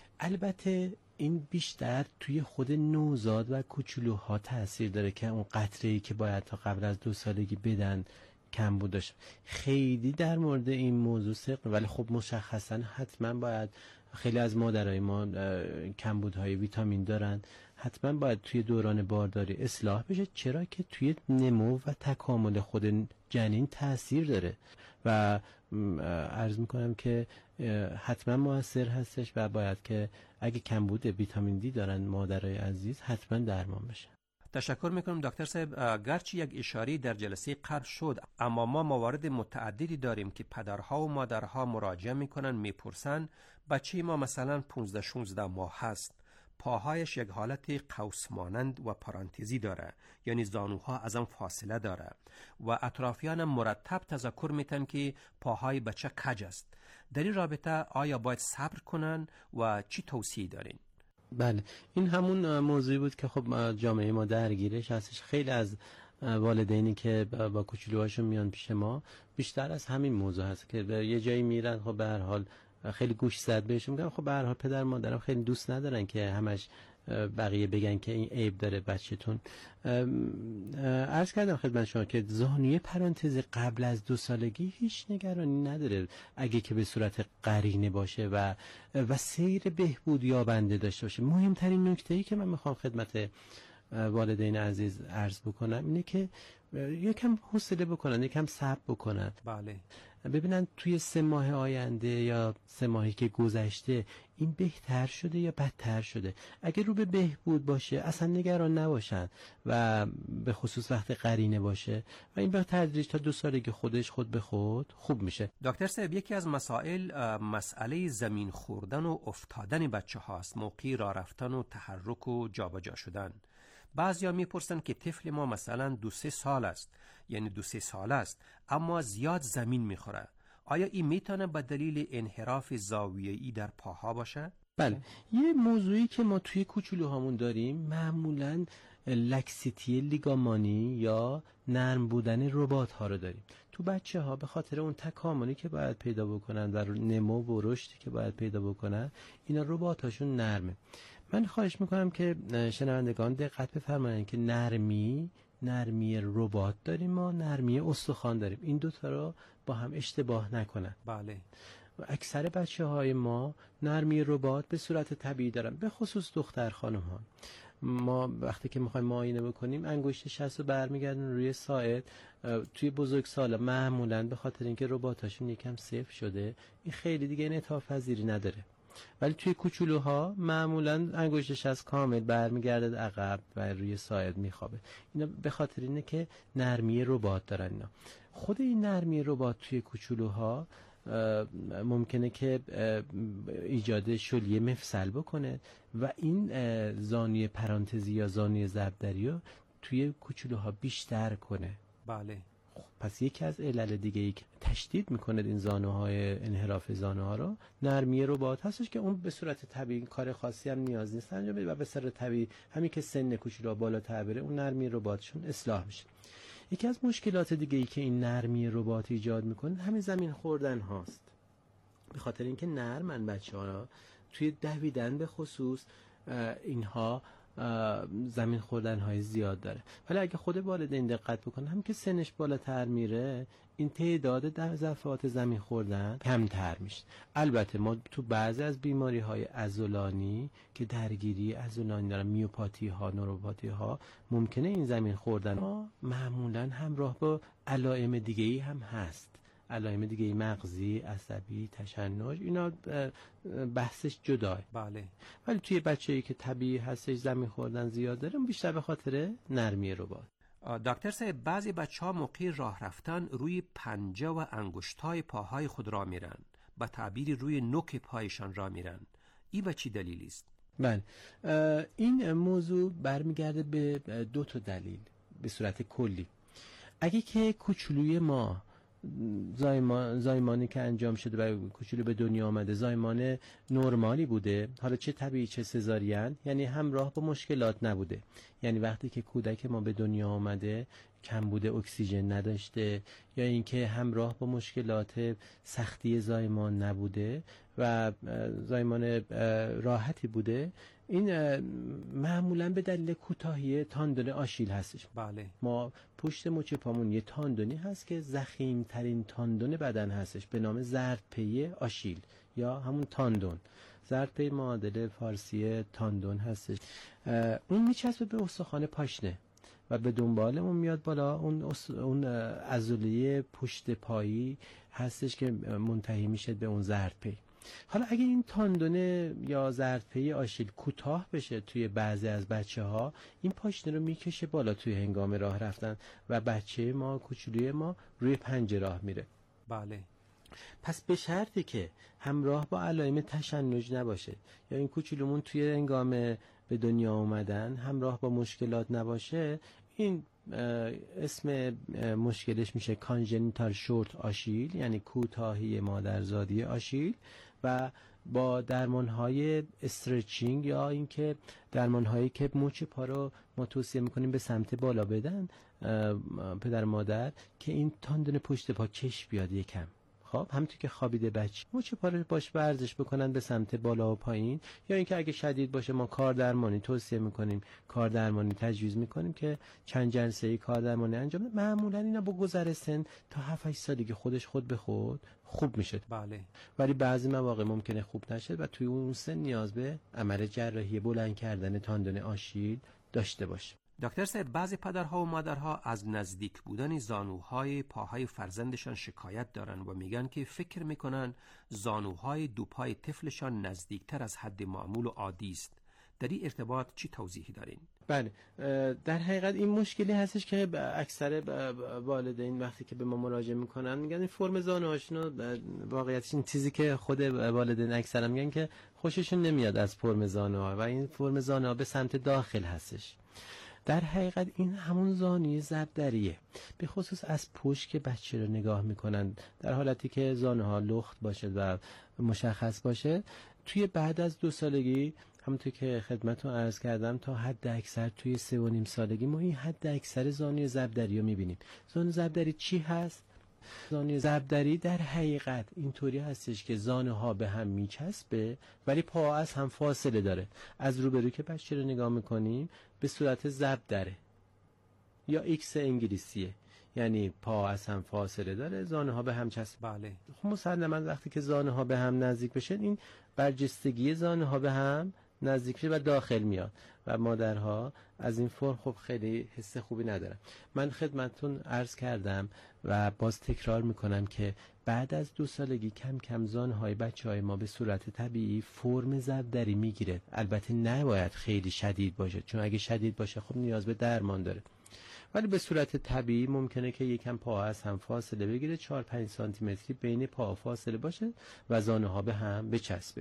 البته این بیشتر توی خود نوزاد و کوچولوها تاثیر داره که اون قطره‌ای که باید تا قبل از دو سالگی بدن کمبود داشت. خیلی در مورد این موضوع سقل، ولی خب مشخصا حتما باید، خیلی از مادرای ما کمبودهای ویتامین دارن، حتما باید توی دوران بارداری اصلاح بشه، چرا که توی نمو و تکامل خود جنین تاثیر داره و عرض میکنم که حتما موثر هستش و باید که اگه کمبود ویتامین دی دارن مادرای عزیز حتما درمان بشه. تشکر میکنم دکتر صاحب. گرچه یک اشاره در جلسه قبل شد، اما ما موارد متعددی داریم که پدرها و مادرها مراجعه میکنن، میپرسن بچه ما مثلا پانزده شانزده ماه هست، پاهایش یک حالت قوس مانند و پارانتزی داره، یعنی زانوها از هم فاصله داره و اطرافیان مرتب تذکر میتن که پاهای بچه کج است. در این رابطه آیا باید صبر کنن و چی توصیه دارین؟ بله، این همون موضوعی بود که خب جامعه ما درگیرش هستش. خیلی از والدینی که با کوچولوهاشون میان پیش ما بیشتر از همین موضوع هست که یه جایی میرن، خب به هر حال خیلی گوش زد بهشون میگن خب به هر حال پدر مادرم خیلی دوست ندارن که همش بقیه بگن که این عیب داره بچه‌تون. عرض کردم خدمت شما که زانوی پرانتزی قبل از دو سالگی هیچ نگرانی نداره اگه که به صورت قرینه باشه و و سیر بهبود یابنده داشته باشه. مهمترین نکته‌ای که من میخوام خدمت والدین عزیز عرض بکنم اینه که یکم حوصله بکنن، یکم صبر بکنن. بله، ببینن توی سه ماه آینده یا سه ماهی که گذشته این بهتر شده یا بدتر شده. اگه رو به بهبود باشه اصلا نگران نباشن و به خصوص وقت قرینه باشه و این به تدریج تا دو سالگی خودش خود به خود خوب میشه. دکتر صاحب، یکی از مسائل مسئله زمین خوردن و افتادن بچه هاست، موقع راه رفتن و تحرک و جابجا شدن. بعضیا میپرسن که طفل ما مثلا دو سه سال است، یعنی دو سه سال است اما زیاد زمین میخوره، آیا این میتونه به دلیل انحراف زاویه‌ای در پاها باشه؟ بله، یه موضوعی که ما توی کوچولوهامون داریم معمولاً لکسیتی لیگامانی یا نرم بودن رباط ها رو داریم. تو بچه ها به خاطر اون تکاملی که باید پیدا بکنن و نمو و رشدی که باید پیدا بکنن، اینا رباطاشون نرمه. من خواهش میکنم که شنوندگان دقت بفرمایید که نرمی نرمی رباط داریم، ما نرمی استخوان داریم. این دوتا رو با هم اشتباه نکنن. بله. و اکثر بچه های ما نرمی رباط به صورت طبیعی دارن، به خصوص دختر خانم ها. ما وقتی که میخوایم معاینه بکنیم انگشت شست رو برمیگردن روی ساعد. توی بزرگسالا معمولاً به خاطر اینکه رباطاشون یکم صفر شده این خیلی دیگه انعطاف پذیری نداره، ولی توی کوچولوها معمولاً انگشت شست کامل برمیگرده عقب و روی ساعد میخوابه. اینا به خاطر اینه که نرمی رباط دارن. اینا خود این نرمی رباط توی کوچولوها ممکنه که ایجاد شلیه مفصل بکنه و این زانوی پرانتزی یا زانوی ضربدری رو توی کوچولوها بیشتر کنه. بله. خب پس یکی از علل دیگه ای که تشدید میکنه این زانوهای انحراف زانوها رو نرمی رباط هستش که اون به صورت طبیعی کار خاصی هم نیاز نیست انجام بده و به صورت طبیعی همین که سن کوچولوها بالاتر بره اون نرمی رباطشون اصلاح میشه. یکی از مشکلات دیگه ای که این نرمی رباط ایجاد میکنه همین زمین خوردن هاست. به خاطر اینکه نرمن بچه‌ها توی دویدن به خصوص اینها زمین خوردن های زیاد داره، ولی اگه خود والدین دقت بکنن هم که سنش بالاتر میره این تعداد دفعات زمین خوردن کمتر میشه. البته ما تو بعضی از بیماری های عضلانی که درگیری عضلانی دارن، میوپاتی ها، نوروپاتی ها، ممکنه این زمین خوردن ها معمولا همراه با علائم دیگه ای هم هست. علائم دیگه ای مغزی، عصبی، تشنج، اینا بحثش جداه. بله. ولی توی بچه‌ای که طبیعی هستش زمین خوردن زیاد داره بیشتر به خاطر نرمی رباط. دکتر صاحب بعضی بچه‌ها موقع راه رفتن روی پنجه و انگشتای پاهای خود را میرن، با تعبیری روی نوک پایشان را میرن. این به چی دلیلی است؟ بله. این موضوع برمیگرده به دو تا دلیل به صورت کلی. اگه که کوچولوی ما زایمان زایمانی که انجام شده و کوچولو به دنیا آمده زایمان نرمالی بوده، حالا چه طبیعی چه سزارین، یعنی همراه با مشکلات نبوده، یعنی وقتی که کودک ما به دنیا آمده کمبود اکسیژن نداشته یا اینکه همراه با مشکلات سختی زایمان نبوده و زایمان راحتی بوده، این معمولا به دلیل کوتاهی تاندون آشیل هستش. بله. ما پشت مچ پامون یه تاندونی هست که ضخیم ترین تاندون بدن هستش به نام زردپی آشیل یا همون تاندون. زردپی معادل فارسی تاندون هستش. اون میچسبه به استخوان پاشنه و به دنبال اون میاد بالا. اون اص... اون عضله پشت پایی هستش که منتهی میشه به اون زردپی. حالا اگه این تاندونه یا زردپی آشیل کوتاه بشه توی بعضی از بچه ها، این پاشنه رو میکشه بالا توی هنگام راه رفتن و بچه ما کوچولوی ما روی پنجه راه میره. بله. پس به شرطی که همراه با علائم تشنج نباشه یا این کوچولومون توی هنگام به دنیا اومدن همراه با مشکلات نباشه، این اسم مشکلش میشه کانژنیتال شورت آشیل، یعنی کوتاهی مادرزادی آشیل، و با درمانهای استرچینگ یا اینکه درمانهایی که مچ پا رو ما توصیه میکنیم به سمت بالا بدن پدر مادر که این تاندون پشت پا کش بیاد یکم. خب همونطور که خوابیده بچه مچ پا رو باش ورزش بکنن به سمت بالا و پایین، یا اینکه اگه شدید باشه ما کار درمانی توصیه میکنیم، کار درمانی تجویز میکنیم که چند جلسه‌ای کار درمانی انجام بده. معمولا اینا با گذر سن تا هفت هشت سالگی خودش خود به خود خوب میشه. بله. ولی بعضی مواقع ممکنه خوب نشه و توی اون سن نیاز به عمل جراحی بلند کردن تاندون آشیل داشته باشه. دکتر صاحب بعضی پدرها و مادرها از نزدیک بودن زانوهای پاهای فرزندشان شکایت دارن و میگن که فکر میکنن زانوهای دو پای طفلشان نزدیکتر از حد معمول و عادی است. در این ارتباط چی توضیحی دارین؟ بله، در حقیقت این مشکلی هستش که اکثر والدین وقتی که به ما مراجعه میکنن میگن این فرم زانوهاشون، واقعیتش این چیزی که خود والدین اکثرا میگن که خوششون نمیاد از فرم زانوها و این فرم زانوها به سمت داخل هستش. در حقیقت این همون زانوی ضربدریه، به خصوص از پشت که بچه رو نگاه میکنن در حالتی که زانوها لخت باشه و مشخص باشه. توی بعد از دو سالگی همونطور که خدمتتون عرض کردم تا حد اکثر توی سه و نیم سالگی ما این حد اکثر زانوی ضربدری رو میبینیم. زانوی ضربدری چی هست؟ زانوی ضربدری در حقیقت اینطوری هستش که زانو ها به هم میچسبه ولی پا از هم فاصله داره. از روبرو که بچه رو نگاه میکنیم به صورت ضربدره یا ایکس انگلیسیه، یعنی پا از هم فاصله داره، زانو ها به هم چسب. بله. خب مسلما وقتی که زانو ها به هم نزدیک بشه این برجستگی زانو ها به هم نزدیک میشه و داخل میاد و مادرها از این فرم خب خیلی حس خوبی ندارن. من خدمتتون عرض کردم و باز تکرار میکنم که بعد از دو سالگی کم کم زانوهای بچهای ما به صورت طبیعی فرم ضربدری میگیره. البته نباید خیلی شدید باشه، چون اگه شدید باشه خب نیاز به درمان داره، ولی به صورت طبیعی ممکنه که یکم پا از هم فاصله بگیره، چهار پنج سانتی متری بین پا فاصله باشه و زانوها به هم بچسبه.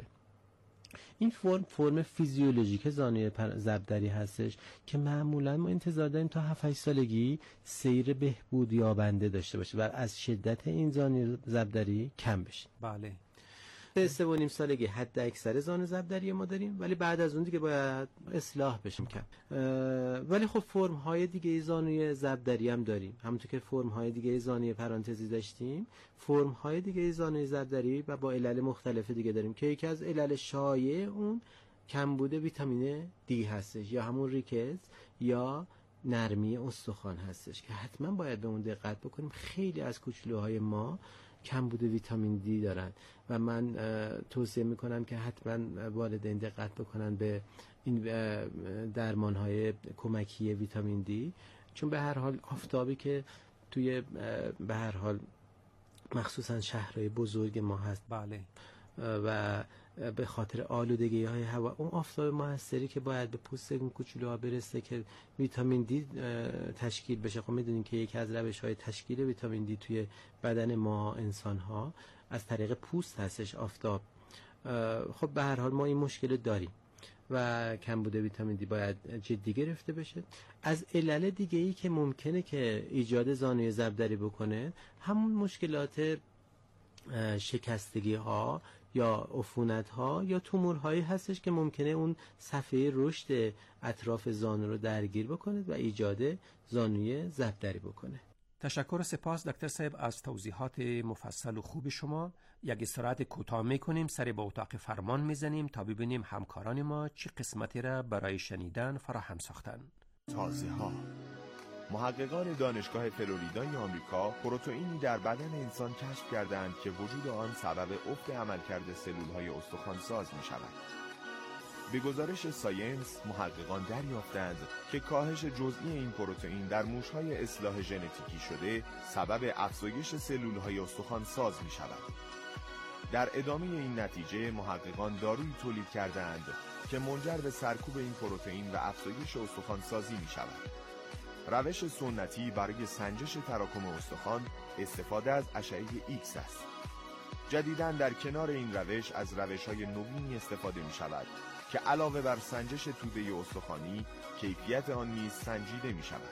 این فرم فرم فیزیولوژیک زانوی ضربدری هستش که معمولا ما انتظار داریم تا هفت هشت سالگی سیر بهبود یابنده داشته باشه و از شدت این زانوی ضربدری کم بشه. بله. سه سه و نیم سالگی حد اکثر زانو ضربدری ما داریم، ولی بعد از اون دیگه باید اصلاح بشیم کم. ولی خب فرم های دیگه زانوی ضربدری هم داریم، همونطور که فرم های دیگه زانوی پرانتزی داشتیم، فرم های دیگه زانوی ضربدری و با علل مختلف دیگه داریم که یکی از علل شایع اون کمبود ویتامین دی هستش یا همون ریکز یا نرمی استخوان هستش که حتما باید به اون دقت بکنیم. خیلی از کوچولوهای ما کمبود ویتامین دی دارن و من توصیه میکنم که حتما والدین دقت بکنن به این درمانهای کمکی ویتامین دی، چون به هر حال آفتابی که توی به هر حال مخصوصا شهرهای بزرگ ما هست، بله، و به خاطر آلودگی های هوا اون آفتاب موثری که باید به پوست اون کوچولوها برسه که ویتامین دی تشکیل بشه. خب میدونین که یکی از روش های تشکیل ویتامین دی توی بدن ما انسان ها از طریق پوست هستش، آفتاب. خب به هر حال ما این مشکل داریم و کمبود ویتامین دی باید جدی گرفته بشه. از علل دیگه ای که ممکنه که ایجاد زانوی ضربدری بکنه همون مشکلات شکستگی ها یا عفونت ها یا تومورهایی هستش که ممکنه اون صفحه رشد اطراف زانو رو درگیر بکنه و ایجاد زانوی ضربدری بکنه. تشکر و سپاس دکتر صاحب از توضیحات مفصل و خوب شما. یک استراحت کوتاه میکنیم، سری به اتاق فرمان میزنیم تا ببینیم همکاران ما چی قسمتی را برای شنیدن فراهم ساختن. تازه ها. محققان دانشگاه فلوریدای آمریکا پروتئینی در بدن انسان کشف کردند که وجود آن سبب افت عملکرد سلول‌های استخوان‌ساز می‌شود. به گزارش ساینس، محققان دریافتند که کاهش جزئی این پروتئین در موش‌های اصلاح ژنتیکی شده سبب افزایش سلول‌های استخوان‌ساز می‌شود. در ادامه این نتیجه محققان دارویی تولید کردند که منجر به سرکوب این پروتئین و افزایش استخوان‌سازی می‌شود. روش سنتی برای سنجش تراکم استخوان استفاده از اشعه ایکس است. جدیداً در کنار این روش از روش‌های نوینی استفاده می‌شود که علاوه بر سنجش توده استخوانی، کیفیت آن نیز سنجیده می‌شود.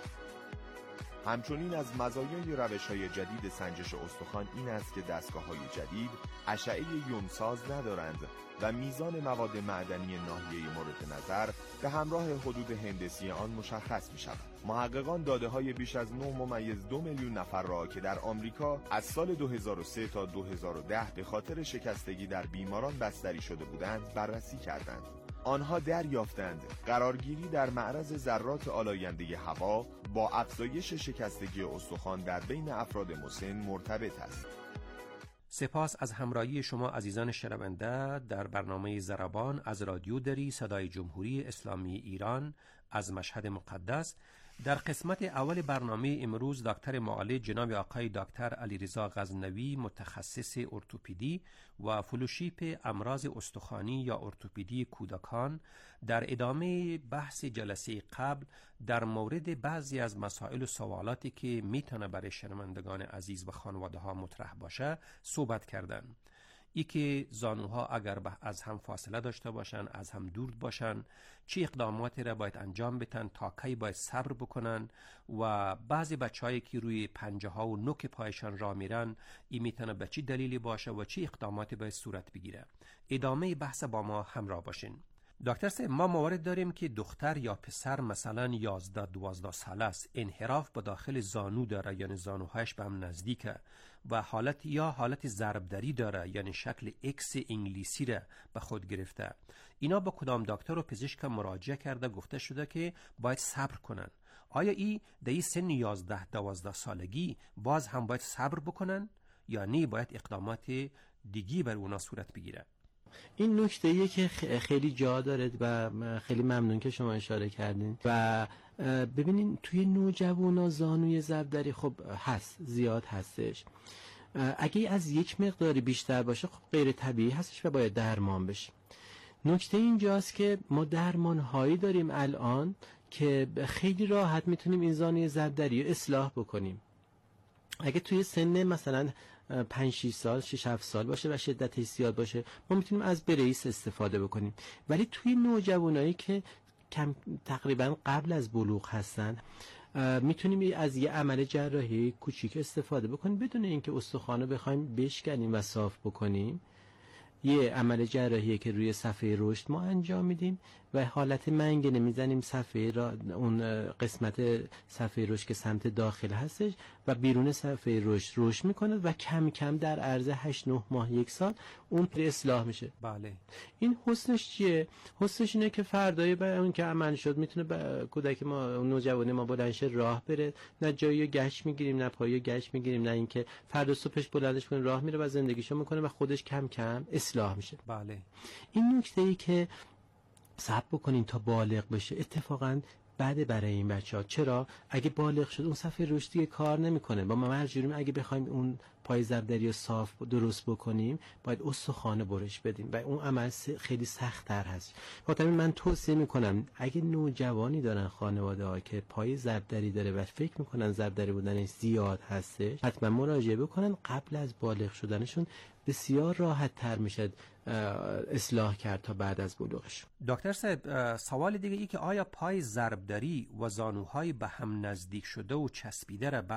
همچنین از مزایای روش‌های جدید سنجش استخوان این است که دستگاه‌های جدید اشعه یونساز ندارند و میزان مواد معدنی ناحیه مورد نظر به همراه حدود هندسی آن مشخص می شود. محققان داده‌های بیش از نه ممیز دو میلیون نفر را که در آمریکا از سال دو هزار و سه تا دو هزار و ده به خاطر شکستگی در بیماران بستری شده بودند بررسی کردند. آنها دریافتند قرارگیری در معرض ذرات آلاینده هوا با افزایش شکستگی استخوان در بین افراد مسن مرتبط است. سپاس از همراهی شما عزیزان شنونده در برنامه ضربان از رادیو دری صدای جمهوری اسلامی ایران از مشهد مقدس. در قسمت اول برنامه امروز دکتر معالج جناب آقای دکتر علیرضا غزنوی متخصص ارتوپدی و فلوشیپ امراض استخوانی یا ارتوپدی کودکان در ادامه بحث جلسه قبل در مورد بعضی از مسائل و سوالاتی که میتونه برای شنوندگان عزیز و خانواده ها مطرح باشه صحبت کردند. ای که زانوها اگر از هم فاصله داشته باشن، از هم دور باشن، چه اقداماتی را باید انجام بدن، تا کی باید صبر بکنن و بعضی بچه‌هایی که روی پنجه ها و نوک پایشان راه میرن این میتونه به چه دلیلی باشه و چه اقداماتی باید صورت بگیره. ادامه بحث با ما همراه باشین. دکتر صاحب، ما موارد داریم که دختر یا پسر مثلا یازده دوازده ساله است، انحراف به داخل زانو داره، یعنی زانوهایش به هم نزدیکه و حالت یا حالت ضربدری داره، یعنی شکل ایکس انگلیسی را به خود گرفته. اینا با کدام دکتر و پزشک مراجعه کرده گفته شده که باید صبر کنن. آیا ای در این سن یازده دوازده سالگی باز هم باید صبر بکنن یا نه باید اقدامات دیگی بر اونا صورت بگیره؟ این نکته ایه که خیلی جا داره و خیلی ممنون که شما اشاره کردین. و ببینین توی نوجوانا زانوی ضربدری خب هست، زیاد هستش. اگه از یک مقداری بیشتر باشه خب غیر طبیعی هستش و باید درمان بشه. نکته اینجاست که ما درمان هایی داریم الان که خیلی راحت میتونیم این زانوی ضربدری رو اصلاح بکنیم. اگه توی سن مثلا پنج شش سال شش هفت سال باشه و شدتش زیاد باشه ما میتونیم از بریس استفاده بکنیم. ولی توی نوجوانایی که کم تقریبا قبل از بلوغ هستن میتونیم از یه عمل جراحی کوچیک استفاده بکنیم بدون اینکه استخوانو بخوایم بشکنیم و صاف بکنیم. یه عمل جراحیه که روی صفحه رشد ما انجام میدیم و حالت منگنه میزنیم صفحه را، اون قسمت صفحه رشد که سمت داخل هستش و بیرون صفحه رشد رشد میکنه و کم کم در عرض هشت نه ماه یک سال اون اصلاح میشه. بله. این حسنش چیه؟ حسنش اینه که فردای به اون که عمل شد میتونه کودک ما، نوجوان ما بلندش راه بره، نه جایی گشت میگیریم نه پایی گشت میگیریم، نه اینکه فردا صبحش بلندش کنه راه میره و زندگیشو میکنه و خودش کم کم اصلاح میشه. بله. این نکته ای که صبر بکنین تا بالغ بشه اتفاقاً بعد برای این بچه‌ها. چرا؟ اگه بالغ شد اون صفحه رشدی کار نمیکنه. با ما مجبوریم اگه بخوایم اون پای ضربدری رو صاف درست بکنیم باید استخوان برش بدیم و اون عمل خیلی سخت تر هست. خاطر من توصیه میکنم اگه نوجوانی دارن خانواده ها که پای ضربدری داره و فکر میکنن ضربدری بودنش زیاد هستش حتما مراجعه بکنن. قبل از بالغ شدنشون بسیار راحت تر میشه اصلاح کرد تا بعد از بلوغش. دکتر صاحب، سوال دیگه ای که آیا پای ضربدری و زانوهای به هم نزدیک شده و چسبیده را